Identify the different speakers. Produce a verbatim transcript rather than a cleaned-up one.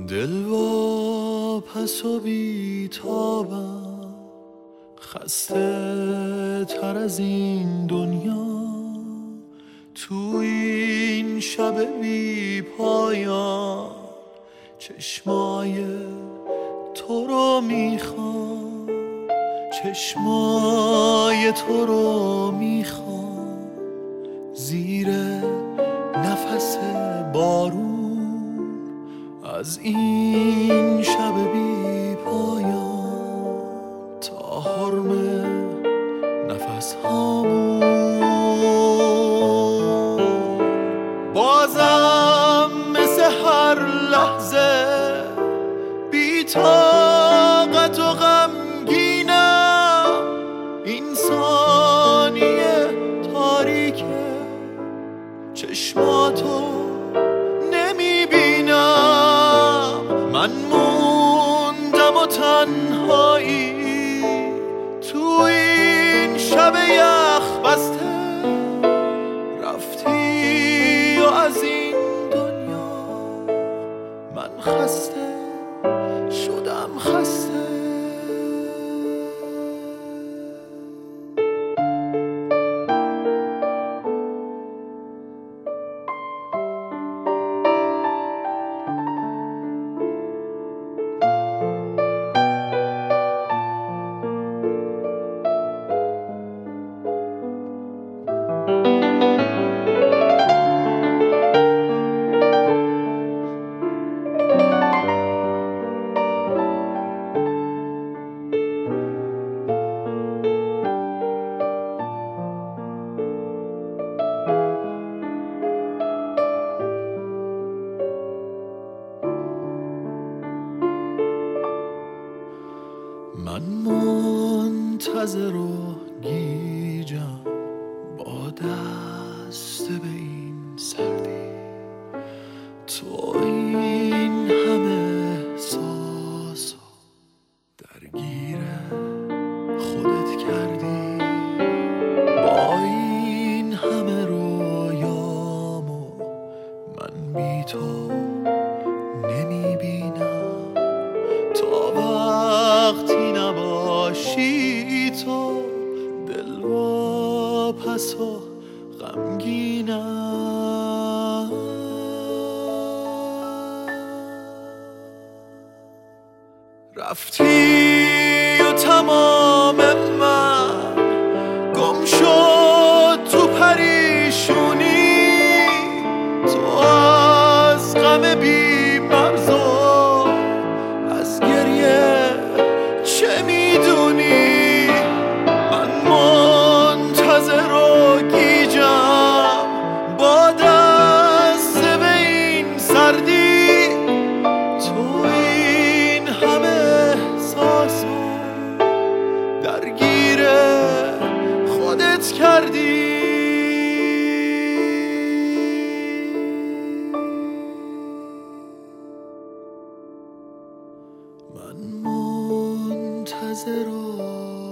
Speaker 1: دل وا پس و بیتابم، خسته تر از این دنیا. تو این شب بی پایان چشمای تو رو میخوام، چشمای تو رو میخوام. زیر نفس بارون از این شب بی پایان تا حرم نفس هامون، بازم مثل هر لحظه بی طاقت و غمگینم. این ثانیه تاریکه چشماتو نمیبینم. من موندم و تنهایی تو این شب یخ بسته. رفتی و از این دنیا من خسته شدم، خسته. من منتظر و گیجم با دست به این سردی. تو این همه احساس درگیر خودت کردی، با این همه رویامو من بی تو نمیبینم. تا وقتی نباشی تو دل وا پس و غمگینم. رفتی و تمام من گم شد تو پریشونی. تو از غم بی مرز و از گریه چه میدونی؟ من منتظر و گیجم با دست به این سردی. تو این همه احساسو درگیر خودت کردی. من منتظر و